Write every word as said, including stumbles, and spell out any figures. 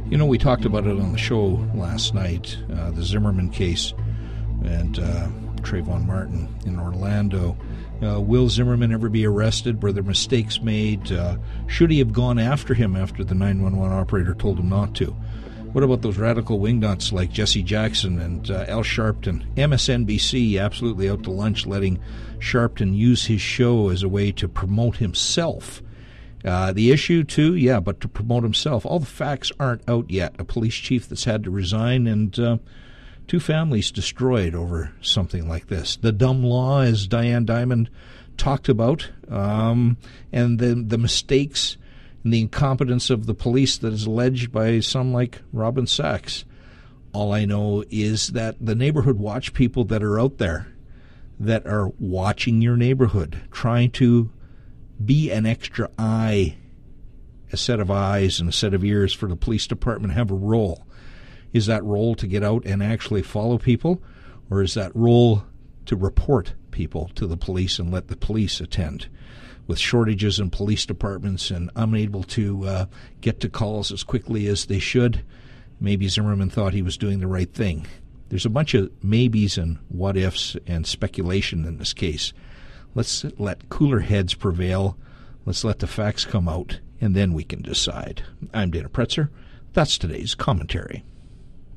You know, we talked about it on the show last night, uh, the Zimmerman case and uh, Trayvon Martin in Orlando. Uh, will Zimmerman ever be arrested? Were there mistakes made? Uh, should he have gone after him after the nine one one operator told him not to? What about those radical wingnuts like Jesse Jackson and uh, Al Sharpton? M S N B C absolutely out to lunch, letting Sharpton use his show as a way to promote himself. Uh, the issue, too, yeah, but to promote himself. All the facts aren't out yet. A police chief that's had to resign and uh, two families destroyed over something like this. The dumb law, as Diane Diamond talked about, um, and the, the mistakes and the incompetence of the police that is alleged by some like Robin Sachs. All I know is that the neighborhood watch people that are out there that are watching your neighborhood, trying to be an extra eye, a set of eyes and a set of ears for the police department, have a role. Is that role to get out and actually follow people, or is that role to report people to the police and let the police attend? With shortages in police departments and unable to uh, get to calls as quickly as they should, maybe Zimmerman thought he was doing the right thing. There's a bunch of maybes and what-ifs and speculation in this case. Let's let cooler heads prevail. Let's let the facts come out, and then we can decide. I'm Dana Pretzer. That's today's commentary.